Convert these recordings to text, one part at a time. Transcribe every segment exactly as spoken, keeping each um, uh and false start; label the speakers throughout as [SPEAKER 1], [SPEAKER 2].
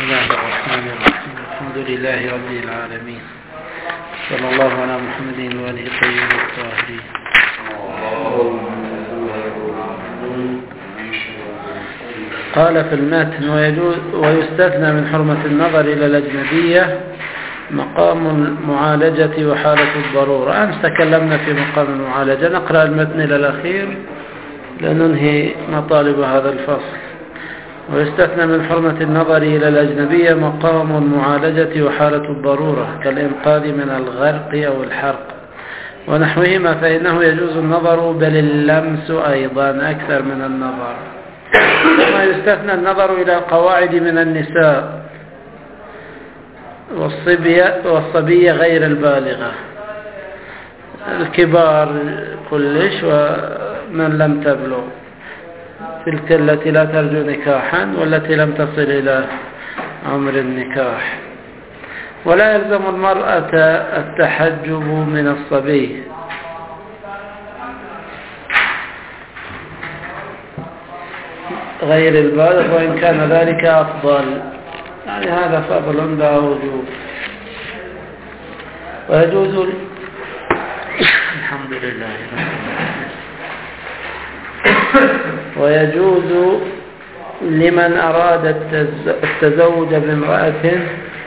[SPEAKER 1] الله الرحمن الرحيم. الحمد لله رب العالمين، صلى الله على محمد وآله الطيبين الطاهرين. قال في المتن: ويجوز ويستثنى من حرمة النظر إلى الأجنبية مقام المعالجة وحالة الضرورة. أمس تكلمنا في مقام المعالجة، نقرأ المتن إلى الأخير لننهي مطالب هذا الفصل. ويستثنى من حرمة النظر إلى الأجنبية مقام المعالجة وحالة الضرورة كالإنقاذ من الغرق أو الحرق ونحوهما، فإنه يجوز النظر بل اللمس أيضا أكثر من النظر. ثم يستثنى النظر إلى القواعد من النساء والصبية, والصبية غير البالغة، الكبار كلش ومن لم تبلغ، تلك التي لا ترجو نكاحا والتي لم تصل إلى عمر النكاح. ولا يلزم المرأة التحجب من الصبي، غير البالغ، وإن كان ذلك أفضل، يعني هذا فضل لا وجوب. ويجوز الحمد لله ويجوز لمن أراد التزوج بامرأة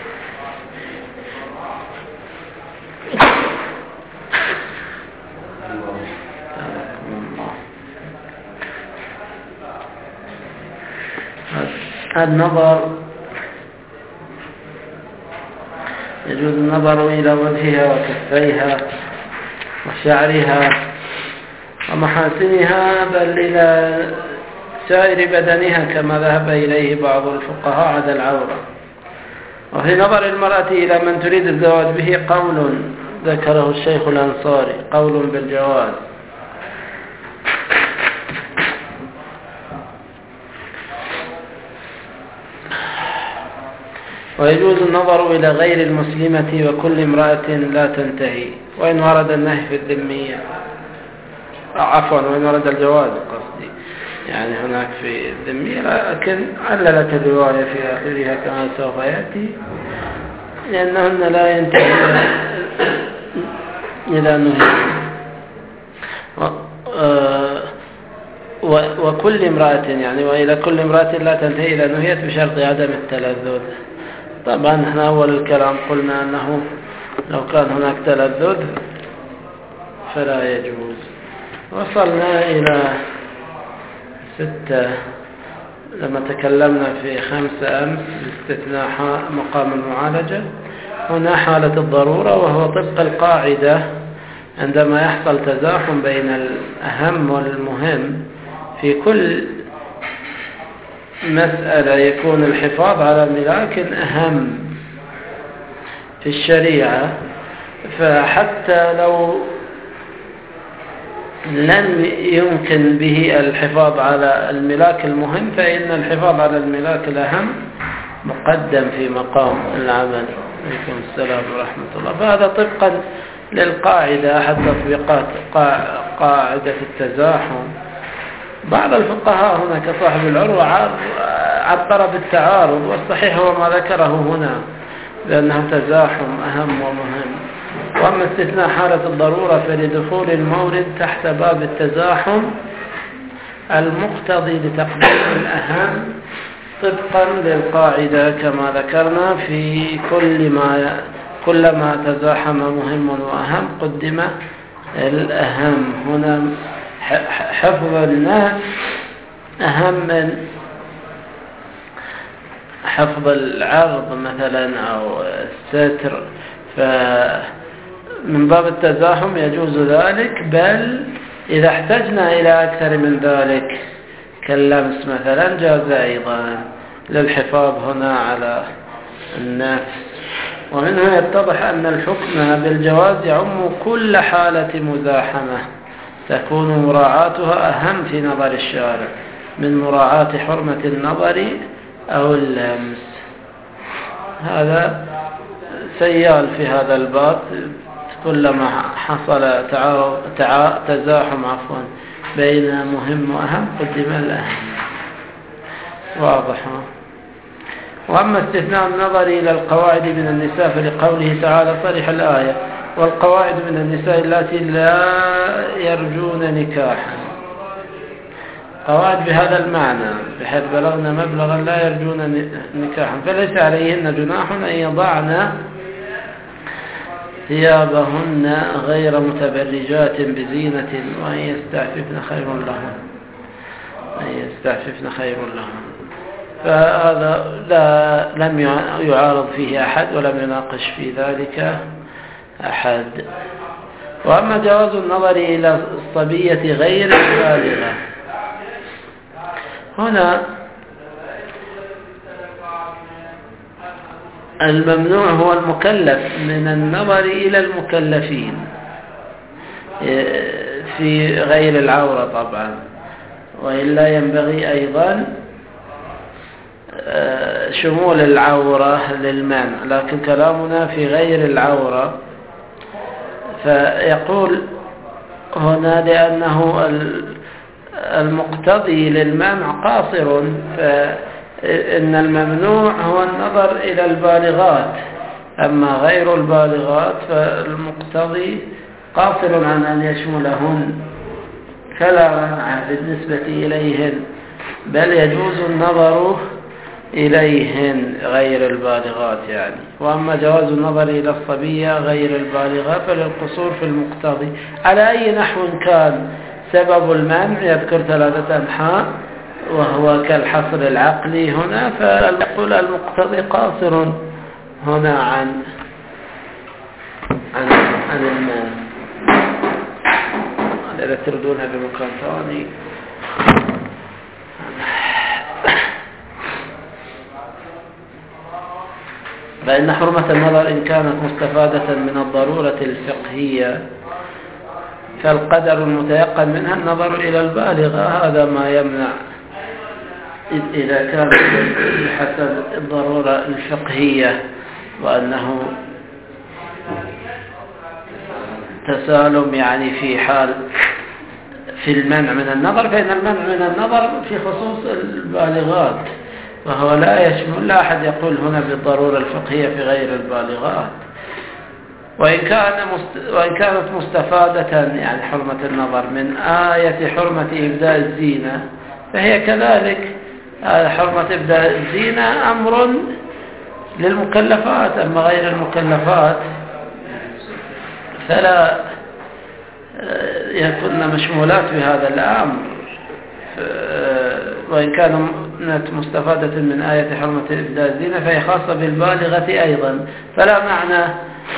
[SPEAKER 1] النظر يجوز النظر إلى وجهها وكفيها وشعرها ومحاسنها، بل إلى سائر بدنها كما ذهب إليه بعض الفقهاء عدا العورة. وفي نظر المرأة إلى من تريد الزواج به قول ذكره الشيخ الأنصاري، قول بالجواز. ويجوز النظر إلى غير المسلمة وكل امرأة لا تنتهي، وإن ورد النهي في الذمية، عفوا وإن ورد الجواز قصدي، يعني هناك في الذمية، لكن عللت الرواية في آخرها كما سوف يأتي، لأنهن لا ينتهي إلى نهي. وكل امرأة يعني وإلى كل امرأة لا تنتهي إلى نهية بشرط عدم التلذذ. طبعا احنا أول الكلام قلنا أنه لو كان هناك تلذذ فلا يجوز. وصلنا إلى ستة لما تكلمنا في خمسة أمس باستثناء مقام المعالجة. هنا حالة الضرورة، وهو طبق القاعدة عندما يحصل تزاحم بين الأهم والمهم في كل مسألة يكون الحفاظ على ملاك أهم في الشريعة، فحتى لو لم يمكن به الحفاظ على الملاك المهم فإن الحفاظ على الملاك الأهم مقدم في مقام العمل. عليكم السلام ورحمة الله. فهذا طبقا للقاعدة أحد تطبيقات قاعدة التزاحم. بعض الفقهاء هنا كصاحب العروة عبر بالتعارض، والصحيح هو ما ذكره هنا لأنه تزاحم أهم ومهم. وأما استثناء حالة الضرورة فلدخول المورد تحت باب التزاحم المقتضي لتقديم الأهم طبقا للقاعدة كما ذكرنا، في كل ما كلما تزاحم مهم وأهم قدم الأهم. هنا حفظ الناس أهم من حفظ العرض مثلا أو الستر، فمن باب التزاحم يجوز ذلك، بل إذا احتجنا إلى أكثر من ذلك كاللمس مثلا جاز أيضا للحفاظ هنا على النفس. ومنه يتضح أن الحكم بالجواز يعم كل حالة مزاحمة تكون مراعاتها أهم في نظر الشارع من مراعاة حرمة النظر أو اللمس. هذا سيال في هذا الباب، كلما حصل تعارض تزاحم عفوا بين مهم وأهم قدم الأهم. واضح. وأما استثناء النظر إلى القواعد من النساء فلقوله تعالى صريح الآية والقواعد من النساء التي لا يرجون نكاحا، قواعد بهذا المعنى بحيث بلغنا مبلغا لا يرجون نكاحا فليس عليهن جناح أن يضعن ثيابهن غير متبرجات بزينة وأن يستعففن خير لهن أن يستعففن خير لهن. فهذا لا لم يعارض فيه أحد ولم يناقش في ذلك أحد. وأما جواز النظر إلى الصبية غير البالغة، هنا الممنوع هو المكلف من النظر إلى المكلفين في غير العورة طبعا، وإلا ينبغي أيضا شمول العورة للمنع، لكن كلامنا في غير العورة. فيقول هنا لأنه المقتضي للمنع قاصر، فإن الممنوع هو النظر إلى البالغات، أما غير البالغات فالمقتضي قاصر عن أن يشملهن فلا منع بالنسبة إليهن، بل يجوز النظر إليهن غير البالغات يعني. وأما جواز النظر إلى الصبية غير البالغة فللقصور في المقتضي على أي نحو كان سبب المنع، يذكر ثلاثة أنحاء وهو كالحصر العقلي هنا، فالقول المقتضي قاصر هنا عن عن, عن المنع. إذا تردونها بمكان ثاني. فإن حرمة النظر إن كانت مستفادة من الضرورة الفقهية فالقدر المتيقن منها النظر إلى البالغة، هذا ما يمنع إذا كان بحسب الضرورة الفقهية وأنه تسالم يعني في حال في المنع من النظر، فإن المنع من النظر في خصوص البالغات وهو لا يشمل، لا أحد يقول هنا بالضرورة الفقهية في غير البالغات. وإن, كان مست... وإن كانت مستفادة يعني حرمة النظر من آية حرمة إبداء الزينة فهي كذلك حرمة إبداء الزينة أمر للمكلفات، أما غير المكلفات فلا يكون مشمولات بهذا الأمر. وإن كانت مستفادة من آية حرمة إبداء الزينة فهي خاصة بالبالغة أيضا، فلا معنى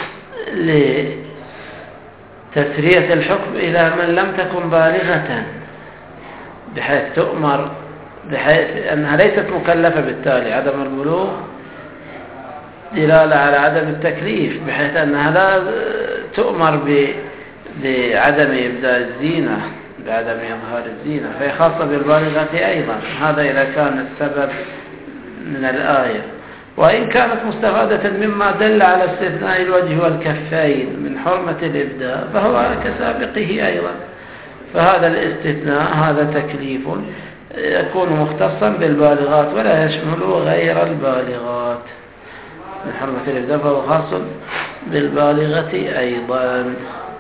[SPEAKER 1] لتسرية الحكم إلى من لم تكن بالغة بحيث تؤمر، بحيث أنها ليست مكلفة، بالتالي عدم البلوغ دلالة على عدم التكليف، بحيث أنها لا تؤمر بعدم إبداء الزينة بعدم إظهار الزينة، فهي خاصة بالبالغة أيضا. هذا إذا كان السبب من الآية. وإن كانت مستفادة مما دل على استثناء الوجه والكفين من حرمة الإبداء فهو كسابقه أيضا، فهذا الاستثناء هذا تكليف يكون مختصا بالبالغات ولا يشمل غير البالغات من حرمة الإبداء، فهو خاص بالبالغة أيضا.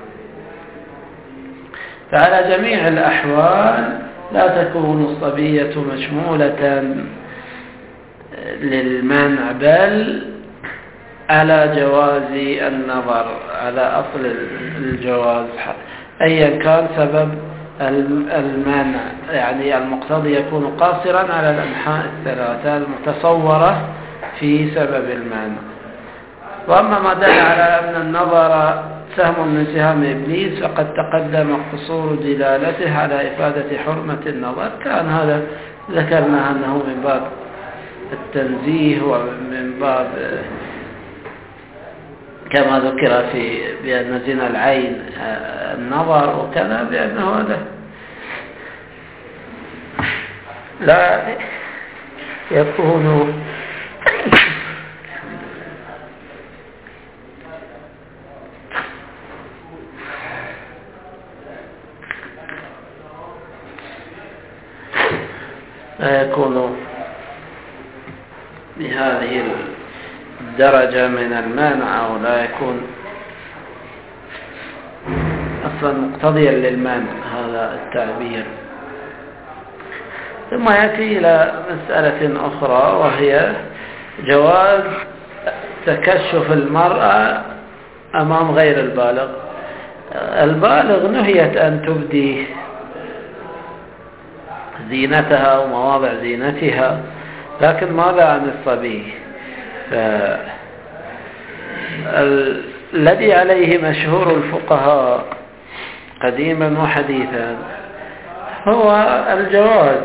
[SPEAKER 1] فعلى جميع الأحوال لا تكون الصبية مشمولة للمنع، بل على جواز النظر، على أصل الجواز أيا كان سبب المنع، يعني المقتضي يكون قاصرا على الأنحاء الثلاثة المتصورة في سبب المنع. وأما ما دل على أن النظر سهم من سهام إبليس فقد تقدم قصور دلالته على إفادة حرمة النظر، كان هذا ذكرنا أنه من باب التنزيه ومن باب كما ذكر في بأن زنا العين النظر وكذا، بأنه هذا لا يكون لا يكون بهذه هذه الدرجة من المانع أو لا يكون أصلا مقتضيا للمانع هذا التعبير. ثم يأتي إلى مسألة أخرى وهي جواز تكشف المرأة أمام غير البالغ. البالغ نهيت أن تبدي زينتها ومواضع زينتها، لكن ماذا عن الصبي؟ الذي عليه مشهور الفقهاء قديما وحديثا هو الجواز.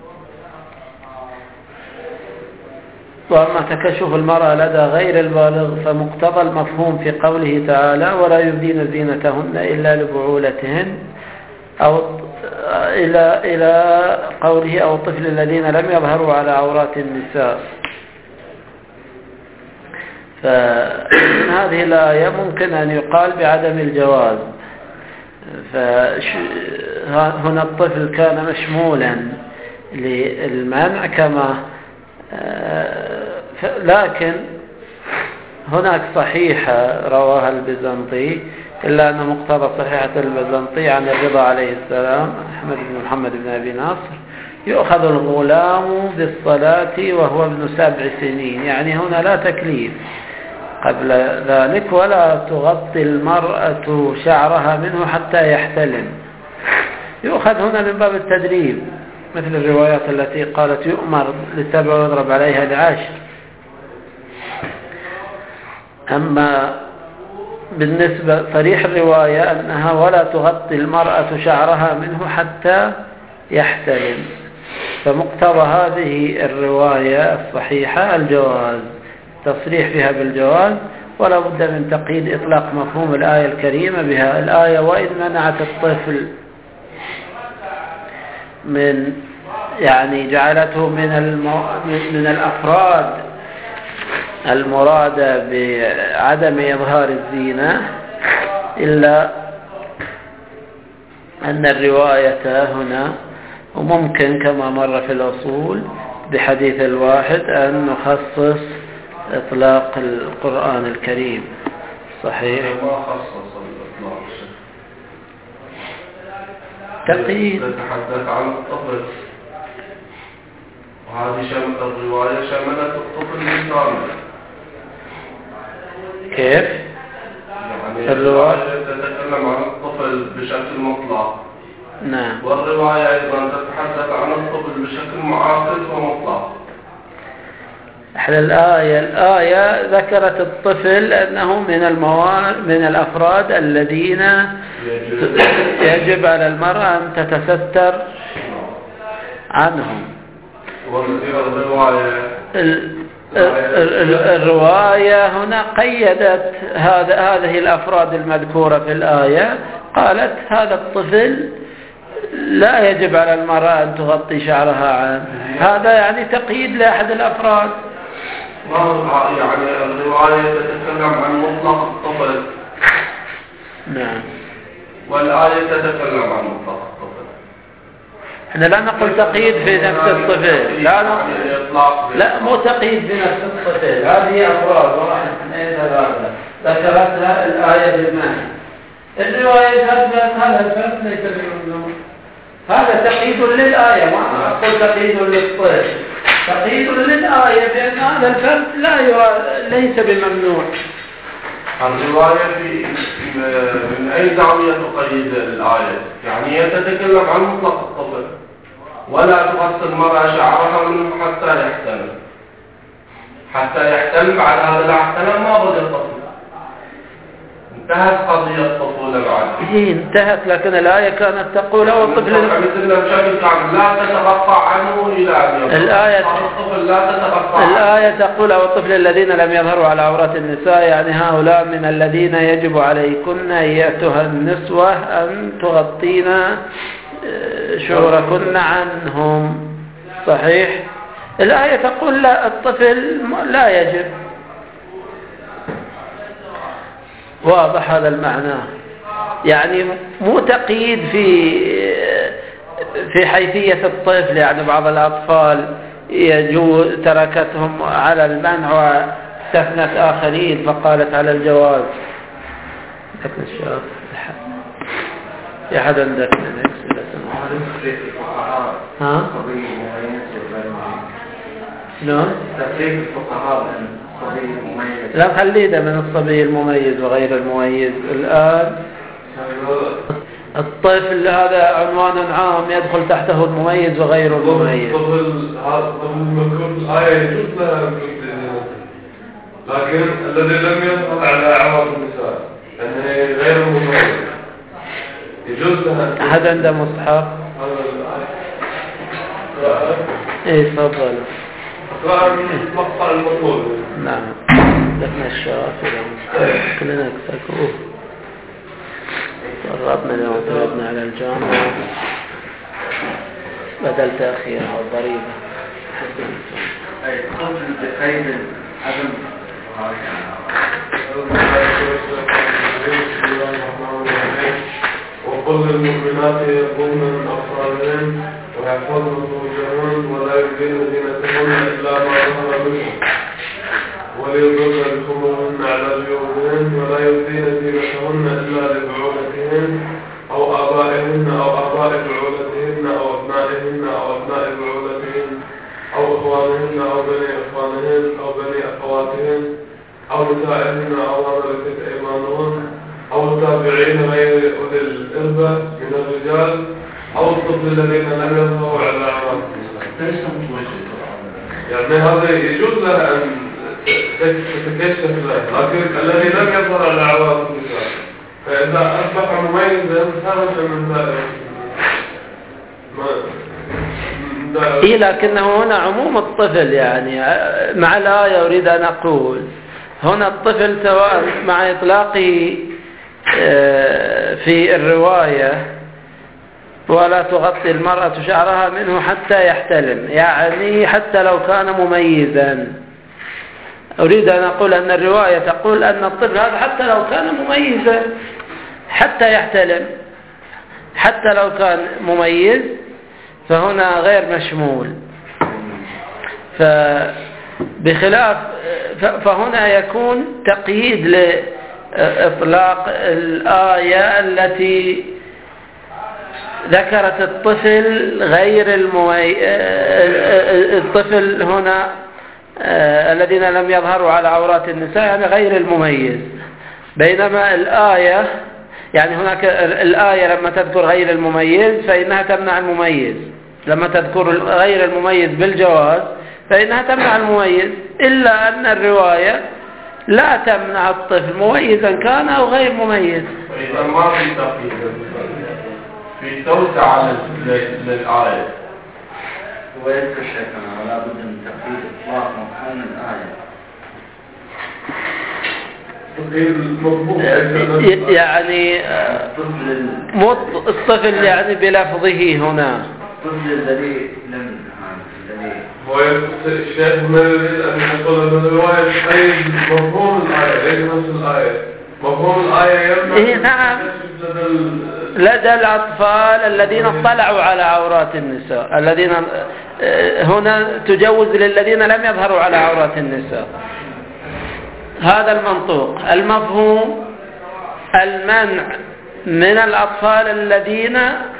[SPEAKER 1] وأما تكشف المرأة لدى غير البالغ فمقتضى المفهوم في قوله تعالى ولا يبدين زينتهن إلا لبعولتهن أو إلى إلى قوله أو الطفل الذين لم يظهروا على عورات النساء. فمن هذه الآية ممكن أن يقال بعدم الجواز. فهنا الطفل كان مشمولا للمنع كما لكن هناك صحيحة رواها البيزنطي، إلا أن مقتضى صحيحة البيزنطي عن الرضا عليه السلام أحمد بن محمد بن أبي ناصر يؤخذ الغلام بالصلاة وهو ابن سبع سنين، يعني هنا لا تكليف قبل ذلك، ولا تغطي المرأة شعرها منه حتى يحتلم. يؤخذ هنا من باب التدريب، مثل الروايات التي قالت يؤمر لسبع ويضرب عليها لعشر. أما بالنسبة صريح الرواية أنها ولا تغطي المرأة شعرها منه حتى يحتلم، فمقتضى هذه الرواية الصحيحة الجواز، تصريح فيها بالجواز، ولا بد من تقييد إطلاق مفهوم الآية الكريمة بها. الآية وإذ منعت الطفل من يعني جعلته من المو... من الأفراد المرادة بعدم إظهار الزينة، إلا أن الرواية هنا وممكن كما مر في الأصول بحديث الواحد أن نخصص إطلاق القرآن الكريم. صحيح
[SPEAKER 2] ما خصص الإطلاق
[SPEAKER 1] تقييد
[SPEAKER 2] تتحدث عن الطفل، وهذه شمل الرواية شملت الطفل بالكامل.
[SPEAKER 1] كيف؟
[SPEAKER 2] يعني الرواية تتكلم عن الطفل بشكل مطلق،
[SPEAKER 1] نعم،
[SPEAKER 2] والرواية أيضا تتحدث عن الطفل بشكل معاكس ومطلق.
[SPEAKER 1] احنا الآية الآية ذكرت الطفل أنه من المواد من الأفراد الذين يجب على المرأة أن تتستر عنهم.
[SPEAKER 2] والرواية
[SPEAKER 1] الرواية هنا قيدت هذا هذه الأفراد المذكورة في الآية، قالت هذا الطفل لا يجب على المرأة أن تغطي شعرها عنه. هذا يعني تقييد لأحد الأفراد.
[SPEAKER 2] يعني الرواية تتكلم عن مطلق الطفل،
[SPEAKER 1] نعم،
[SPEAKER 2] والآية تتكلم عن مطلق الطفل.
[SPEAKER 1] احنا لا نقول تقييد في نفس الطفل، لا نقول لا مو تقييد في نفس الطفل، هذه أفراد واحد اثنين ثلاثة ذكرتها الآية بالمعنى. الرواية هذا هذا الفرق ليس بممنوع، هذا تقييد للآية، ما أقول تقييد للطفل، تقييد للآية بأن هذا الفرق لا يرى ليس بممنوع.
[SPEAKER 2] الرواية في من أي زاوية تقيد الآية؟ يعني هي تتكلم عن مطلق الطفل، ولا تغسل المرأة شعرها منه حتى يحتلم، حتى يحتلم. بعد هذا الاحتلام ما بقي الطفل، انتهت قضية الطفولة بعد.
[SPEAKER 1] هي انتهت، لكن الآية كانت تقول هو الطفل
[SPEAKER 2] لا تتغطى عنه إلى أن يبقى.
[SPEAKER 1] الآية
[SPEAKER 2] الطفل لا تتغطى عنه.
[SPEAKER 1] الآية تقول هو الطفل الذين لم يظهروا على عورات النساء، يعني هؤلاء من الذين يجب عليكن أيتها النسوة أن تغطين شعوركن عنهم. صحيح. الآية تقول لا، الطفل لا يجب. واضح هذا المعنى، يعني مو تقييد في في حيثية الطفل. يعني بعض الأطفال يجوز تركتهم على المنع واستثنت آخرين فقالت على الجواز. لكن الشيخ يا حد عندك ها؟ شلون؟
[SPEAKER 3] تفريق الفقهاء بين الصبي المميز.
[SPEAKER 1] لا خليه ده من الصبي المميز وغير المميز. الآن الطفل هذا عنوان عام يدخل تحته المميز وغير المميز.
[SPEAKER 2] الطفل هذا المذكور في الآية يجوز لها لكن الذي لم يظهر على عورات النساء أنه غير مميز يجوز لها.
[SPEAKER 1] أحد عنده مصحف؟ إيه تفضل.
[SPEAKER 2] أقرأ من مقطع المطلوب.
[SPEAKER 1] نعم. لكن الشافعي كلنا نكسكوه. قربنا لو اعتمدنا على الجامعة بدل تأخيرها الضريبة.
[SPEAKER 3] أي قبل بقيد عدم
[SPEAKER 2] وقل للمؤمنات يغضن من أبصارهن ويحفظن فروجهن ولا يبدين زينتهن إلا ما ظهر منه وليضربن بخمرهن على جيوبهن ولا يبدين زينتهن إلا لبعولتهن أو آبائهن أو آباء بعولتهن أو أبنائهن أو أبناء بعولتهن أو إخوانهن أو بني إخوانهن أو بني أخواتهن أو نسائهن أو ما ملكت أيمانهن أو التابعين غير أولي الإربة من الرجال أو الطفل الذين لم يظهروا على عورات النساء. يعني هذا يجوز له أن تتكشف له، لكن الذي لم يظهر على عورات النساء فإذا أصبح مميزا خرج من ذلك.
[SPEAKER 1] إيه لكنه هنا عموم الطفل، يعني مع الآية أريد أن أقول هنا الطفل سواء مع إطلاقه في الرواية ولا تغطي المرأة شعرها منه حتى يحتلم، يعني حتى لو كان مميزا. أريد أن أقول أن الرواية تقول أن الطفل هذا حتى لو كان مميزا حتى يحتلم، حتى لو كان مميز فهنا غير مشمول. فبخلاف فهنا يكون تقييد لإطلاق الآية التي ذكرت الطفل غير المميز، الطفل هنا الذين لم يظهروا على عورات النساء يعني غير المميز، بينما الآية يعني هناك الآية لما تذكر غير المميز فإنها تمنع المميز، لما تذكر غير المميز بالجواز فإنها تمنع المميز، إلا أن الرواية لا تمنع الطفل مميزا كان أو غير مميز.
[SPEAKER 2] فإذا ما في تقييد في توسعة للآية
[SPEAKER 3] ويذكر شيخنا ولا بد من تقييد إطلاق مفهوم الآية.
[SPEAKER 1] يعني الطفل يعني بلفظه هنا
[SPEAKER 3] الطفل الذي لم
[SPEAKER 2] هو الشيخ ما يريد أن يقول أن الرواية تقيد مفهوم الآية ليس نفس الآية. مفهوم الآية يمنع
[SPEAKER 1] إيه نعم لدى الأطفال الذين اطلعوا على عورات النساء، الذين هنا تجوز للذين لم يظهروا على عورات النساء. هذا المنطوق. المفهوم المنع من الأطفال الذين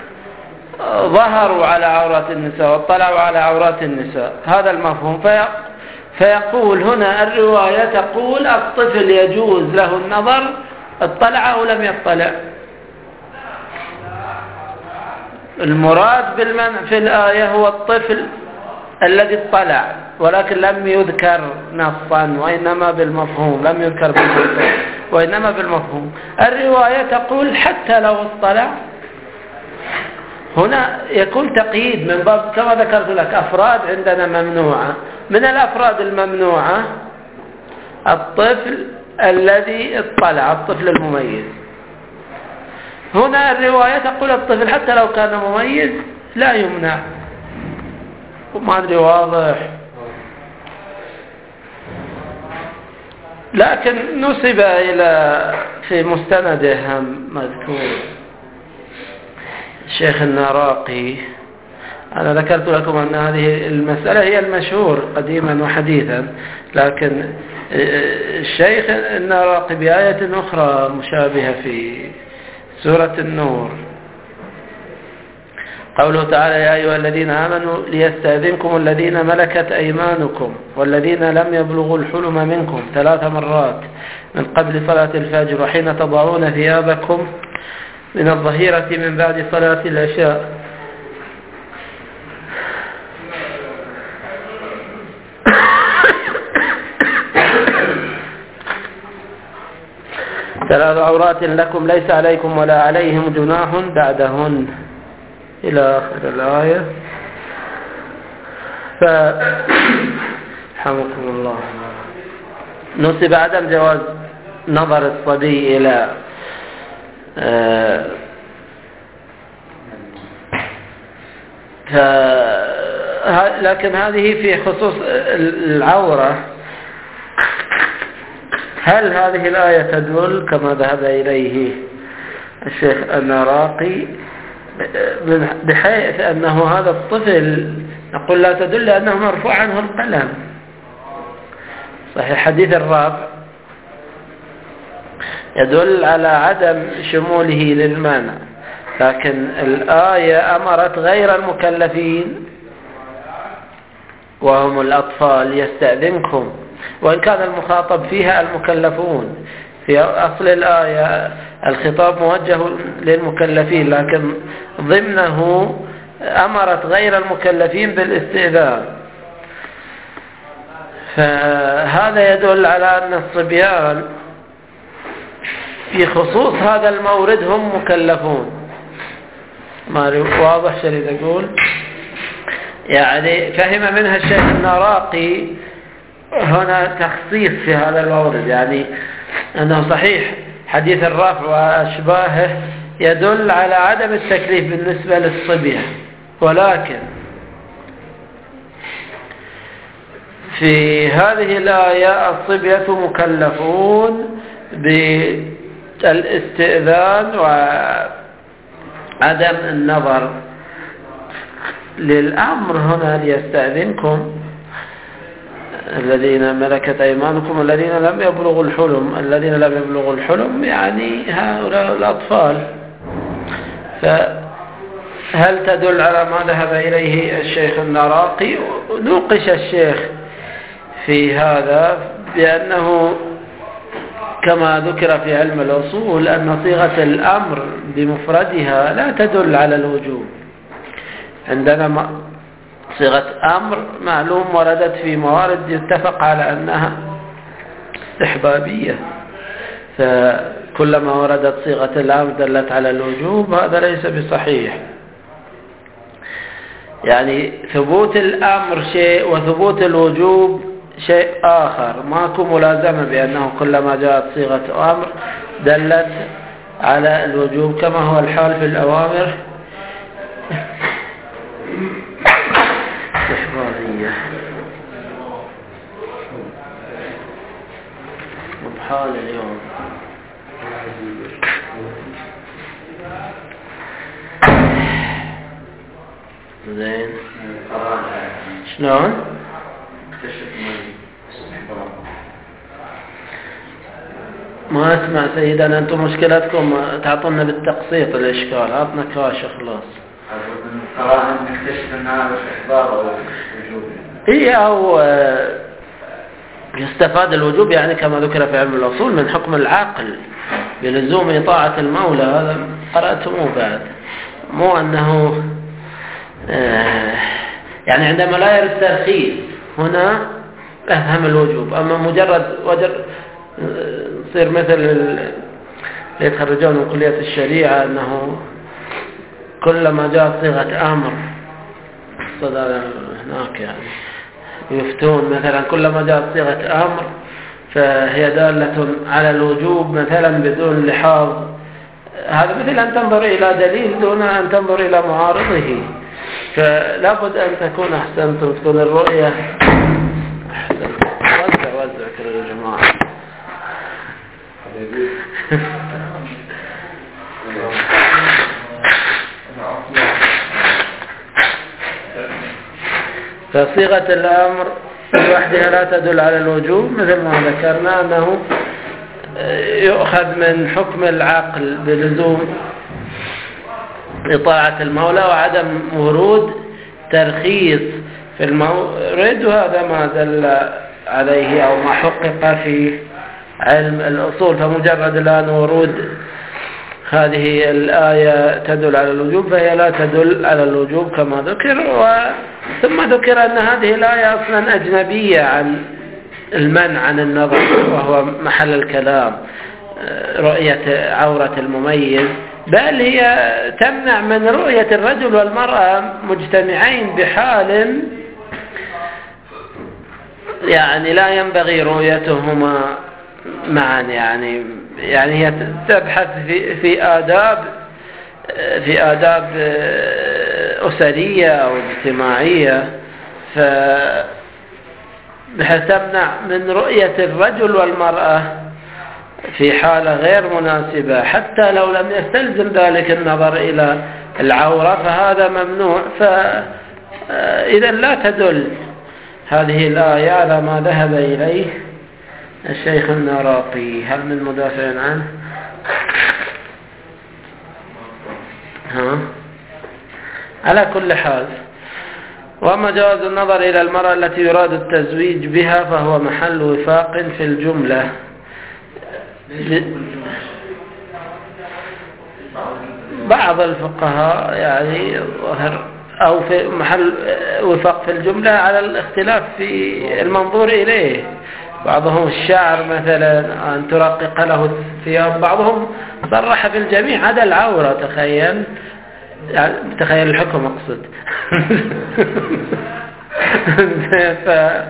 [SPEAKER 1] ظهروا على عورات النساء واطلعوا على عورات النساء، هذا المفهوم. في فيقول هنا الرواية تقول الطفل يجوز له النظر اطلع أو لم يطلع. المراد بالمنع في الآية هو الطفل الذي اطلع، ولكن لم يذكر نصا وإنما بالمفهوم، لم يذكر بالنص وإنما بالمفهوم. الرواية تقول حتى لو اطلع. هنا يكون تقييد من باب كما ذكرت لك أفراد عندنا ممنوعة، من الأفراد الممنوعة الطفل الذي اطلع، الطفل المميز. هنا الرواية تقول الطفل حتى لو كان مميز لا يمنع. ما أدري واضح، لكن نسب إلى في مستنده مذكور الشيخ النراقي أنا ذكرت لكم أن هذه المسألة هي المشهور قديما وحديثا، لكن الشيخ النراقي بآية أخرى مشابهة في سورة النور، قوله تعالى: يا أيها الذين آمنوا ليستأذنكم الذين ملكت أيمانكم والذين لم يبلغوا الحلم منكم ثلاث مرات من قبل صلاة الفجر وحين تضعون ثيابكم من الظهيرة من بعد صلاة العشاء. ثلاث عورات لكم ليس عليكم ولا عليهم جناح بعدهن إلى آخر الآية. فحمكم الله. نصب عدم جواز نظر الصبي إلى آه ف... لكن هذه في خصوص العورة. هل هذه الآية تدل كما ذهب إليه الشيخ النراقي بحيث أنه هذا الطفل نقول لا تدل لأنه مرفوع عنه القلم؟ صحيح حديث الرابع يدل على عدم شموله للمانع، لكن الآية أمرت غير المكلفين وهم الأطفال يستأذنكم، وإن كان المخاطب فيها المكلفون. في أصل الآية الخطاب موجه للمكلفين، لكن ضمنه أمرت غير المكلفين بالاستئذان، فهذا يدل على أن الصبيان في خصوص هذا المورد هم مكلفون. ما واضح شريد أقول؟ يعني فهم منها الشيخ النراقي هنا تخصيص في هذا المورد، يعني أنه صحيح حديث الرفع وأشباهه يدل على عدم التكليف بالنسبة للصبية، ولكن في هذه الآية الصبية مكلفون بالاستئذان وعدم النظر. للأمر هنا ليستأذنكم الذين ملكت أيمانكم الذين لم يبلغوا الحلم. الذين لم يبلغوا الحلم يعني هؤلاء الأطفال. فهل تدل على ما ذهب إليه الشيخ النراقي؟ نوقش الشيخ في هذا بأنه كما ذكر في علم الأصول أن صيغة الأمر بمفردها لا تدل على الوجوب. عندنا صيغة أمر معلوم وردت في موارد يتفق على أنها استحبابية، فكلما وردت صيغة الأمر دلت على الوجوب هذا ليس بصحيح. يعني ثبوت الأمر شيء وثبوت الوجوب شيء آخر، ماكو ملازمة بأنه كلما جاءت صيغة أمر دلت على الوجوب كما هو الحال في الأوامر استحبابية. وبحال اليوم زين شلون؟ ما اسمع سيدنا، أنتم مشكلتكم تعطونا بالتقسيط الإشكال، عطنا كاش خلاص.
[SPEAKER 3] قراءة نكتشف أنها استحباب أو وجوب.
[SPEAKER 1] إيه أو يستفاد الوجوب يعني كما ذكر في علم الأصول من حكم العقل بلزوم طاعة المولى. هذا قرأتموه بعد، مو أنه يعني عندما لا يرد ترخيص هنا أفهم الوجوب، أما مجرد وجر يصير مثل اللي يتخرجون من كلية الشريعة أنه كلما جاءت صيغة أمر صدى هناك يعني يفتون مثلا كلما جاءت صيغة أمر فهي دالة على الوجوب مثلا بدون لحاظ. هذا مثل أن تنظر إلى دليل دون أن تنظر إلى معارضه، فلا بد أن تكون أحسنتم تكون الرؤية أحسن. وزع وزع كل يا جماعة. فصيغة الأمر لوحدها لا تدل على الوجوب، مثل ما ذكرنا أنه يؤخذ من حكم العقل بلزوم إطاعة المولى وعدم ورود ترخيص في المورد، وهذا ما دل عليه أو ما حقق في علم الأصول. فمجرد الآن ورود هذه الآية تدل على الوجوب فهي لا تدل على الوجوب كما ذكر. ثم ذكر أن هذه الآية أصلا أجنبية عن المنع عن النظر، وهو محل الكلام، رؤية عورة المميز، بل هي تمنع من رؤية الرجل والمرأة مجتمعين بحال يعني لا ينبغي رؤيتهما معا. يعني يعني هي تبحث في في آداب في آداب أسرية أو اجتماعية، ف بحيث تمنع من رؤية الرجل والمرأة في حالة غير مناسبة، حتى لو لم يستلزم ذلك النظر إلى العورة فهذا ممنوع. فإذا لا تدل هذه الآية على ما ذهب إليه الشيخ النراقي. هل من مدافع عنه؟ ها؟ على كل حال، وأما جواز النظر إلى المرأة التي يراد التزويج بها فهو محل وفاق في الجملة. بعض الفقهاء يعني ظهر أو في محل وفاق في الجملة على الاختلاف في المنظور إليه. بعضهم الشعر مثلا أن ترقق له الثياب، بعضهم صرح في الجميع عدا العورة. تخيل يعني تخيل الحكم أقصد. ف...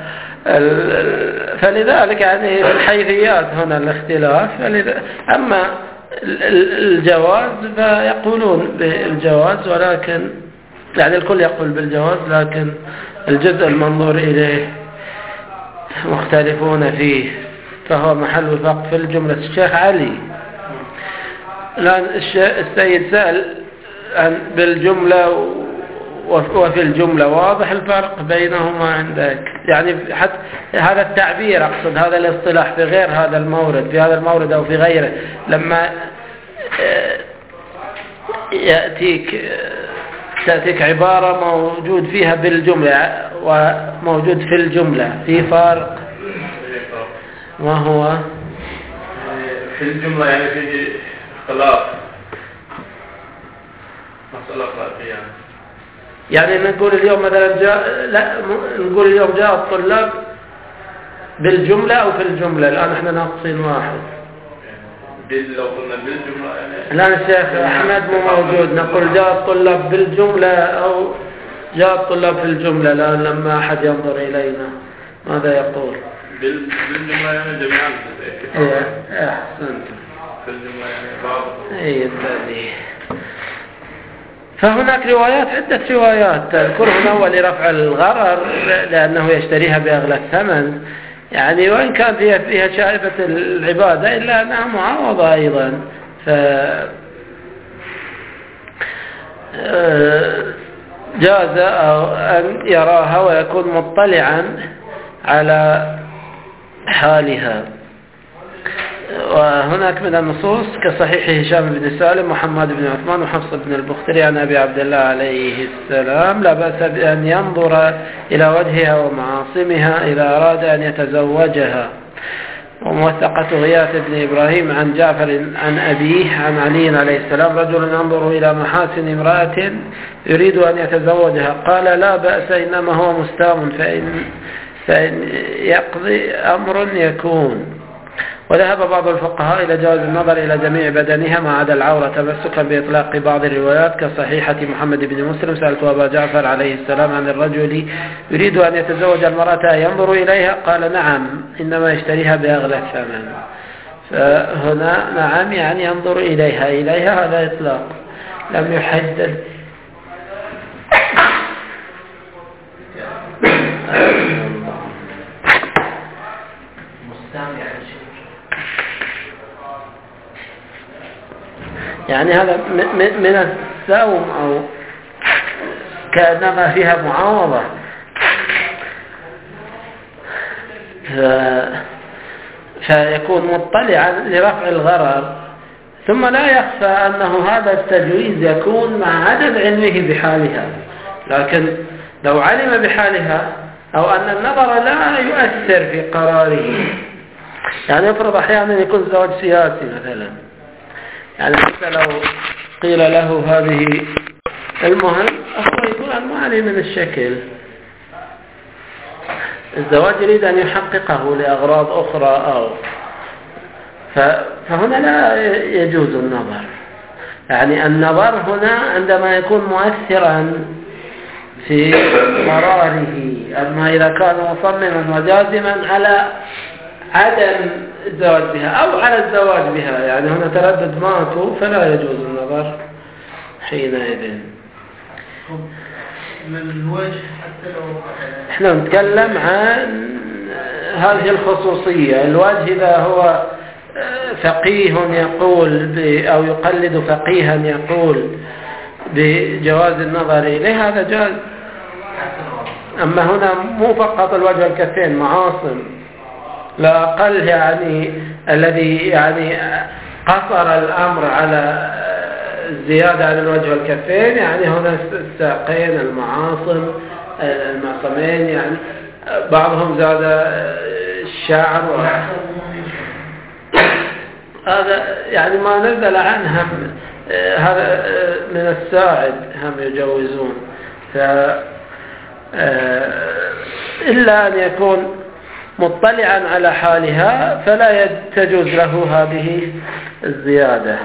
[SPEAKER 1] فلذلك يعني في الحيثيات هنا الاختلاف. فلذا... أما الجواز فيقولون بالجواز، ولكن يعني الكل يقول بالجواز، لكن الجزء المنظور إليه مختلفون فيه، فهو محل وفاق في الجملة. الشيخ علي الآن السيد سأل بالجملة وفي الجملة، واضح الفرق بينهما عندك؟ يعني حتى هذا التعبير أقصد، هذا الاصطلاح في غير هذا المورد، في هذا المورد أو في غيره، لما يأتيك تأتيك عبارة موجود فيها بالجملة وموجود في الجملة، في فرق. ما هو
[SPEAKER 2] في الجملة يعني فيه اختلاف مسألة أخلاقية.
[SPEAKER 1] يعني نقول اليوم مثلا جاء لا نقول اليوم جاء الطلاب بالجملة أو في الجملة. الآن احنا ناقصين واحد.
[SPEAKER 2] لو قلنا بالجملة يعني
[SPEAKER 1] الآن الشيخ أحمد مو موجود، نقول جاء الطلاب بالجملة أو جاء الطلاب في الجملة. الآن لما أحد ينظر إلينا ماذا يقول؟
[SPEAKER 2] بالجملة يعني جميعا.
[SPEAKER 1] إيه أحسنت.
[SPEAKER 2] بالجملة يعني بعض.
[SPEAKER 1] إيه التالي. فهناك روايات، عدة روايات تذكرها. أول لرفع الغرر لأنه يشتريها بأغلى الثمن، يعني وإن كان فيها فيها شائبة العبادة إلا أنها معاوضة أيضا. ف جاز أن يراها ويكون مطلعا على حالها. وهناك من النصوص كصحيح هشام بن سالم محمد بن عثمان وحفص بن البختري عن أبي عبد الله عليه السلام لا بأس بأن ينظر إلى وجهها ومعاصمها إذا أراد أن يتزوجها. وموثقة غياث بن إبراهيم عن جعفر عن أبيه عن علي عليه السلام رجل ينظر إلى محاسن امرأة يريد أن يتزوجها قال لا بأس إنما هو مستام فإن, فإن يقضي أمر يكون. وذهب بعض الفقهاء إلى جواز النظر إلى جميع بدنها ما عدا العورة تمسكا بإطلاق بعض الروايات كصحيحة محمد بن مسلم سألت أبا جعفر عليه السلام عن الرجل يريد أن يتزوج المرأة ينظر إليها قال نعم إنما يشتريها بأغلى الثمن. فهنا نعم يعني ينظر إليها إليها هذا إطلاق لم يحدد. يعني هذا من السوم أو كأنما فيها معاوضة فيكون مطلعا لرفع الغرر. ثم لا يخفى أنه هذا التجويز يكون مع عدم علمه بحالها، لكن لو علم بحالها أو أن النظر لا يؤثر في قراره، يعني افرض أحيانا يكون زواج سياسي مثلا، يعني حتى لو قيل له هذه المهم هو يقول أنا ما علي من الشكل، الزواج يريد أن يحققه لأغراض أخرى أو فهنا لا يجوز النظر. يعني النظر هنا عندما يكون مؤثرا في قراره، أما إذا كان مصمما وجازما على عدم الزواج بها أو على الزواج بها، يعني هنا تردد ماتوا، فلا يجوز النظر حينئذ.
[SPEAKER 4] من وجه حتى لو
[SPEAKER 1] احنا نتكلم عن هذه الخصوصية. الوجه إذا هو فقيه يقول أو يقلد فقيها يقول بجواز النظر إليه هذا جاز. أما هنا مو فقط الوجه والكفين، معاصم لا أقل، يعني الذي يعني قصر الأمر على الزيادة عن الوجه والكفين، يعني هنا الساقين، المعاصم، المعصمين، يعني بعضهم زاد الشعر. هذا يعني ما نزل عنهم، هذا من الساعد هم يجوزون. ف إلا أن يكون مطلعا على حالها فلا تجوز له هذه الزيادة.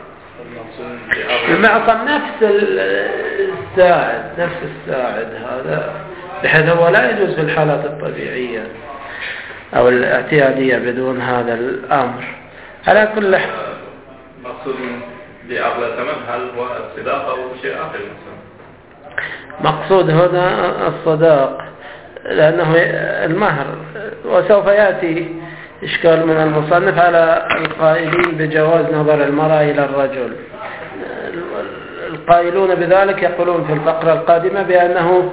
[SPEAKER 1] المعصم نفس الساعد، نفس الساعد هذا، بحيث هو لا يجوز في الحالات الطبيعية أو الاعتيادية بدون هذا الأمر. على كل حال
[SPEAKER 2] مقصود بأغلى ثمن هل هو الصداق أو شيء آخر مثلا؟
[SPEAKER 1] مقصود هنا الصداق، لأنه المهر. وسوف يأتي إشكال من المصنف على القائلين بجواز نظر المرأة إلى الرجل. القائلون بذلك يقولون في الفقرة القادمة بأنه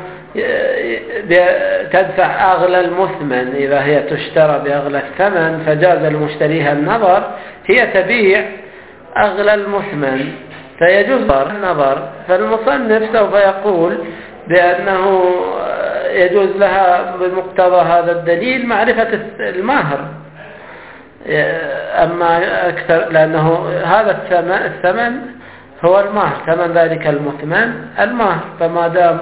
[SPEAKER 1] تدفع أغلى المثمن إذا هي تشترى بأغلى الثمن، فجاز المشتريها النظر، هي تبيع أغلى المثمن فيجوز النظر. فالمصنف سوف يقول بأنه يجوز لها بمقتضى هذا الدليل معرفة المهر، أما أكثر لأنه هذا الثمن هو المهر، ثمن ذلك المثمن المهر، فما دام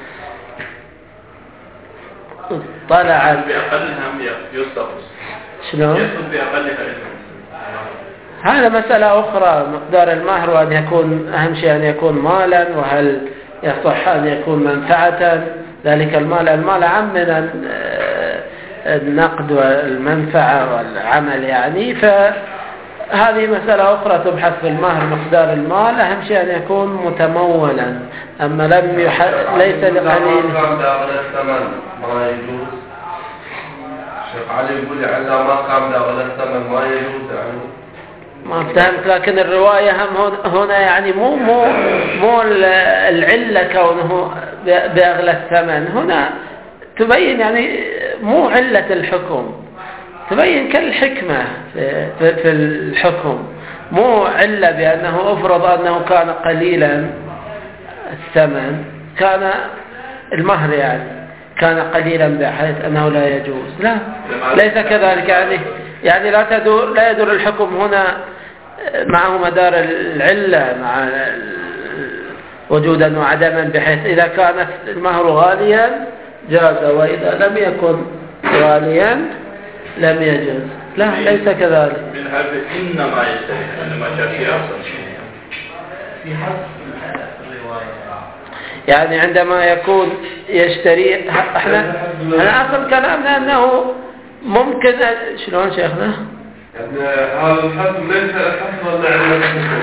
[SPEAKER 1] طلع
[SPEAKER 2] بأقلها يصدق
[SPEAKER 1] شنو؟
[SPEAKER 2] يصدق بأقلها.
[SPEAKER 1] هذا مسألة أخرى، مقدار المهر، وأن يكون أهم شيء أن يكون مالا، وهل يصح أن يكون منفعة ذلك المال. المال عم من النقد والمنفعة والعمل، يعني فهذه مسألة أخرى تبحث في المهر. مقدار المال أهم شيء أن يكون متمولا، أما لم يح... ليس لقليل.
[SPEAKER 2] ما يجوز. شيخ علي يقول عندما ما قام داخل الثمن ما يجوز، يعني
[SPEAKER 1] ما فهمت. لكن الرواية هم هنا يعني مو مو مو العلة كونه بأغلى الثمن، هنا تبين يعني مو علة الحكم، تبين كالحكمة في, في الحكم، مو علة بأنه أفرض أنه كان قليلا الثمن، كان المهر يعني كان قليلا بحيث أنه لا يجوز، لا ليس كذلك. يعني يعني لا تدور لا يدور الحكم هنا معه مدار العلة مع وجودا وعدما، بحيث إذا كان المهر غاليا جاز، وإذا لم يكن غاليا لم يجوز، لا ليس كذلك.
[SPEAKER 2] من هذا إنما يشتري إنما شافي أصلا
[SPEAKER 4] في حسب الرواية،
[SPEAKER 1] يعني عندما يكون يشتري، احنا انا اصل كلامنا انه ممكن. شلون شيخنا؟
[SPEAKER 2] يعني هذا الحسب ليس حسب العلة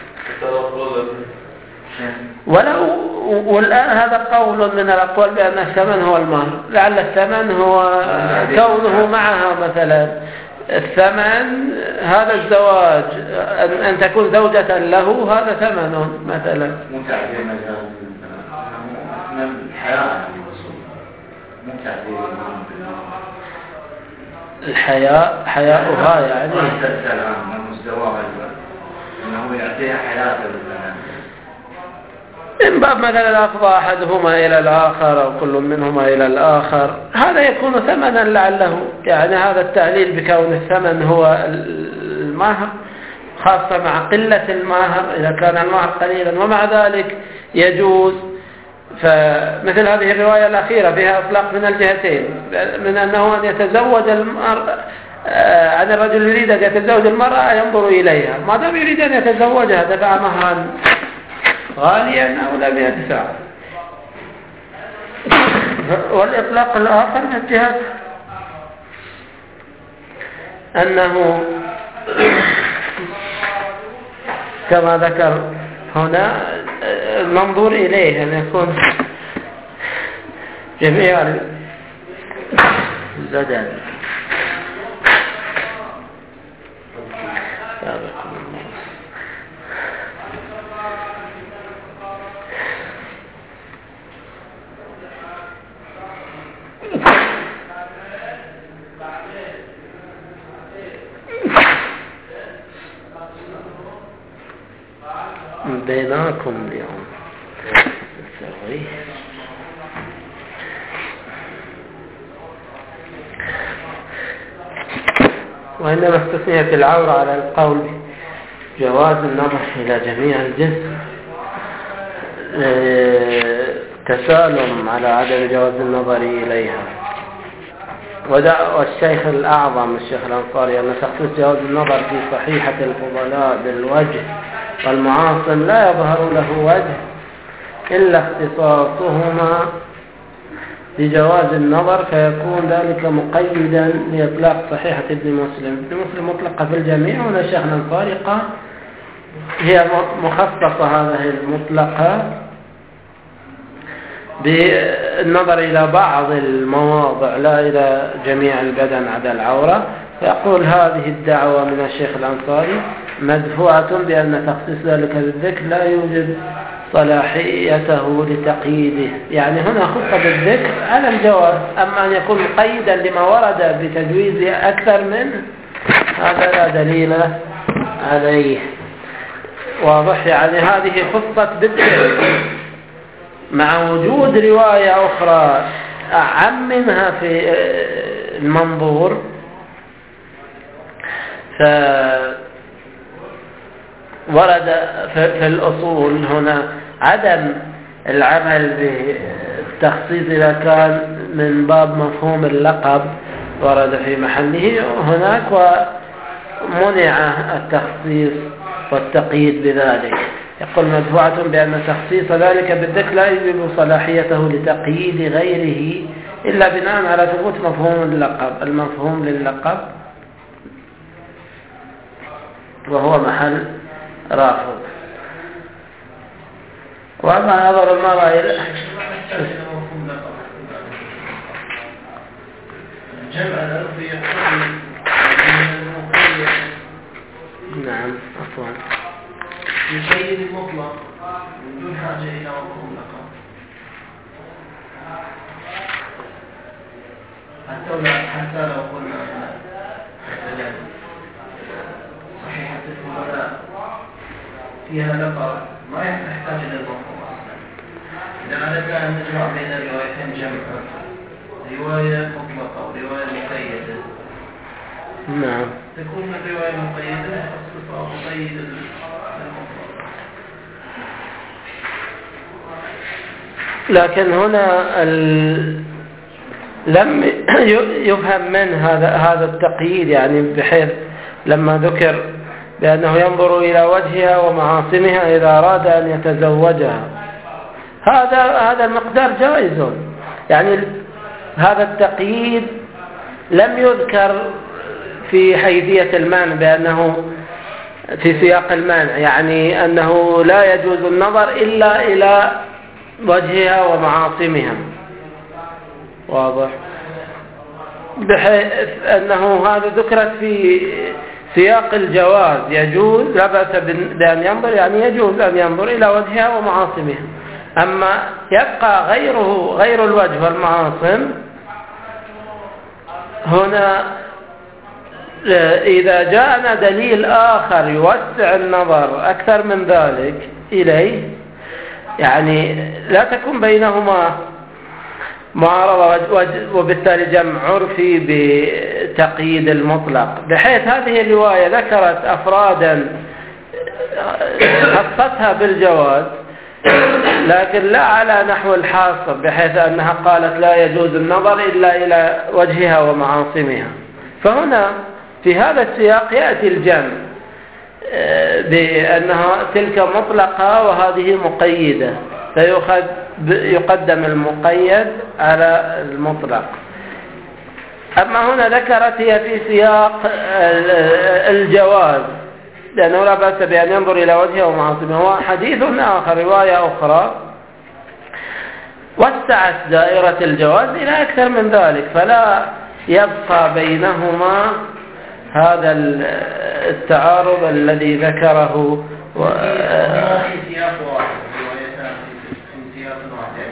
[SPEAKER 1] ولو والآن هذا قول من الأقوال بأن الثمن هو المهر، لعل الثمن هو كونه معها مثلا. الثمن هذا الزواج، أن تكون زوجة له، هذا ثمن مثلا.
[SPEAKER 3] مو تعبير مجاز من الحياة، مو تعبير
[SPEAKER 1] الحياء حياؤها يعني
[SPEAKER 3] من مستواها أنه يعطيها حياته بالزمان
[SPEAKER 1] من باب مثلا أفضى أحدهما إلى الآخر أو كل منهما إلى الآخر، هذا يكون ثمنا لعله، يعني هذا التعليل بكون الثمن هو المهر، خاصة مع قلة المهر إذا كان المهر قليلا، ومع ذلك يجوز. فمثل هذه الرواية الأخيرة فيها إطلاق من الجهتين، من أنه أن يتزوج المرأة عن الرجل يريد أن يتزوج المرأة ينظر إليها، ما دام يريد أن يتزوجها دفع مهرا غاليا أو لم يدفع. والإطلاق الآخر من جهة أنه كما ذكر هنا المنظور إليه أن يكون جميع البدن. بيناكم اليوم وإنما استثنيت العورة على القول جواز النظر إلى جميع الجسم، تسالم على عدم جواز النظر إليها. والشيخ الأعظم الشيخ الأنصاري أن تخصيص جواز النظر في صحيحة الفضلاء بالوجه والمعاصم لا يظهر له وجه إلا اختصاصهما بجواز النظر، فيكون ذلك مقيدا لإطلاق صحيحة ابن مسلم. ابن مسلم مطلقة في الجميع، ولا الشيخ الأنصاري قال هي مخصصة هذه المطلقة بالنظر إلى بعض المواضع لا إلى جميع البدن عدا العورة. فيقول هذه الدعوة من الشيخ الأنصاري مدفوعة بأن تخصيص ذلك بالذكر لا يوجد صلاحيته لتقييده، يعني هنا خص بالذكر على الجواز، أما أن يكون مقيدا لما ورد بتجويز أكثر منه هذا لا دليل عليه. واضح؟ يعني هذه خصت بالذكر مع وجود رواية أخرى أعم منها في المنظور، فورد في الأصول هنا عدم العمل بالتخصيص إذا كان من باب مفهوم اللقب ورد في محله هناك، ومنع التخصيص والتقييد بذلك. يقول مدفوعة بأن تخصيص ذلك بالذكر لا يجب صلاحيته لتقييد غيره إلا بناء على ثبوت مفهوم اللقب، المفهوم لللقب وهو محل رافض. وأما نظر المرأة إلى
[SPEAKER 4] الجمع الأرضي يحتوي
[SPEAKER 1] نعم عفوا
[SPEAKER 4] يقيد المطلق من دون حاجة إلى مفهوم اللقب، حتى لو قلنا مثلا صحيحة الفضلاء فيها لقب ما يحتاج إلى المفهوم أصلا. إذا أردنا أن نجمع بين الروايتين جمع رواية مطلقة ورواية مقيدة،
[SPEAKER 1] نعم
[SPEAKER 4] تكون الرواية المقيدة خصوصا مقيدة المطلق.
[SPEAKER 1] لكن هنا ال... لم يفهم من هذا هذا التقييد، يعني بحيث لما ذكر بأنه ينظر إلى وجهها ومعاصمها إذا أراد أن يتزوجها، هذا هذا المقدار جائز، يعني هذا التقييد لم يذكر في حيثية المانع بأنه في سياق المانع، يعني أنه لا يجوز النظر إلا إلى وجهها ومعاصمها. واضح؟ بحيث أنه هذا ذكرت في سياق الجواز، يجوز لا بأس بأن ينظر، يعني يجوز أن ينظر إلى وجهها ومعاصمها. أما يبقى غيره غير الوجه والمعاصم هنا إذا جاءنا دليل آخر يوسع النظر أكثر من ذلك إليه، يعني لا تكون بينهما معارضة وبالتالي جمع عرفي بتقييد المطلق، بحيث هذه الرواية ذكرت أفرادا خصتها بالجواز لكن لا على نحو الحاصر، بحيث أنها قالت لا يجوز النظر إلا إلى وجهها ومعاصمها. فهنا في هذا السياق يأتي الجمع بأنها تلك مطلقة وهذه مقيدة، فيؤخذ يقدم المقيد على المطلق. أما هنا ذكرت هي في سياق الجواز، لأنه لا بأس بأن ينظر إلى وجهه ومعاصمه. هو حديث آخر رواية أخرى وسعت دائرة الجواز إلى أكثر من ذلك، فلا يبقى بينهما هذا التعارض الذي ذكره و...
[SPEAKER 4] في سياق واحد، روايتان في سياق واحد،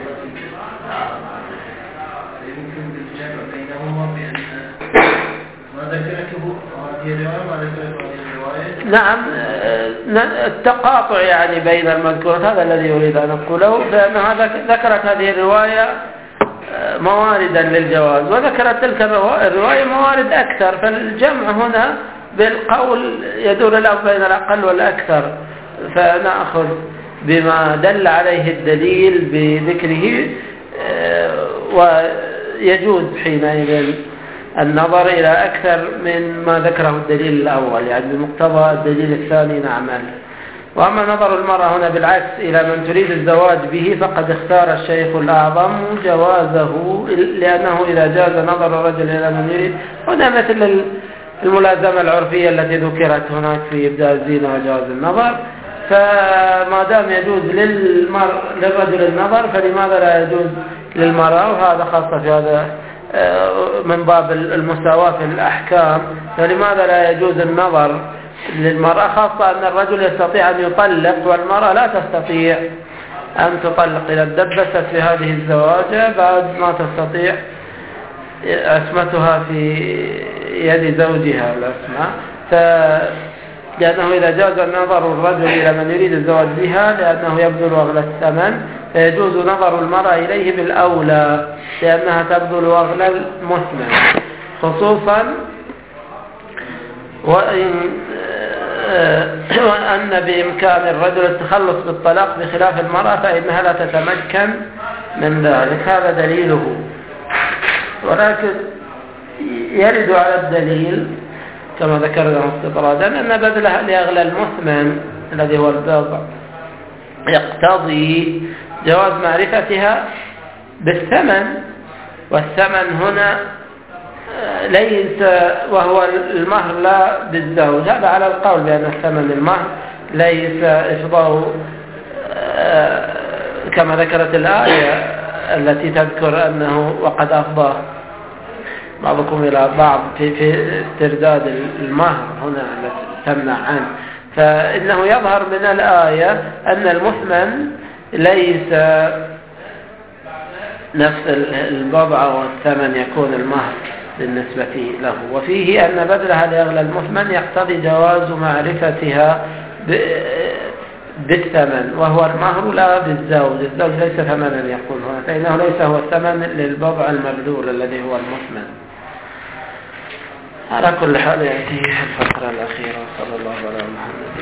[SPEAKER 4] يمكن بالجمع بينهما بأن ما ذكرته هذه الرواية ما ذكرته هذه الرواية.
[SPEAKER 1] نعم، التقاطع يعني بين المذكورات، هذا الذي يريد أن أقوله، فإنها ذكرت هذه الرواية مواردا للجواز وذكرت تلك الرواية موارد أكثر، فالجمع هنا بالقول يدور الأمر بين الأقل والأكثر، فنأخذ بما دل عليه الدليل بذكره، ويجوز حينئذ النظر إلى أكثر من ما ذكره الدليل الأول، يعني بمقتضى الدليل الثاني نعمل. وأما نظر المرأة هنا بالعكس إلى من تريد الزواج به، فقد اختار الشيخ الأعظم جوازه، لأنه إذا جاز نظر الرجل إلى من يريد، هنا مثل الملازمة العرفية التي ذكرت هناك في إبداء الزينة وجواز النظر، فما دام يجوز للمر... للرجل النظر فلماذا لا يجوز للمرأة؟ وهذا خاصة في هذا من باب المساواة في الأحكام، فلماذا لا يجوز النظر للمرأة، خاصة أن الرجل يستطيع أن يطلق والمرأة لا تستطيع أن تطلق. إذا دبست في هذه الزواجة بعد ما تستطيع عصمتها في يد زوجها العصمة، ف... لأنه إذا جاز النظر الرجل إلى من يريد الزواج بها لأنه يبذل أغلى الثمن، فيجوز نظر المرأة إليه بالأولى لأنها تبذل أغلى المثمن، خصوصا وإن وأن بإمكان الرجل التخلص بالطلاق بخلاف المرأة فإنها لا تتمكن من ذلك. هذا دليله، ولكن يرد على الدليل كما ذكرنا استطرادا أن بذلها لأغلى المثمن الذي هو البضع يقتضي جواز معرفتها بالثمن، والثمن هنا ليس وهو المهر لا بالزوج، هذا على القول بأن الثمن المهر ليس إفضاء كما ذكرت الآية التي تذكر أنه وقد أفضى بعضكم إلى بعض في في استرداد المهر هنا التي تمنع عنه، فإنه يظهر من الآية أن المثمن ليس نفس البضع والثمن يكون المهر بالنسبة له، وفيه أن بذلها لأغلى المثمن يقتضي جواز معرفتها بالثمن وهو المهر لا بالزوج، الزوج ليس ثمنا يقول هنا، فإنه ليس هو الثمن للبضع المبذول الذي هو المثمن. على كل حال يأتي الفقرة الأخيرة. صلى الله عليه وسلم.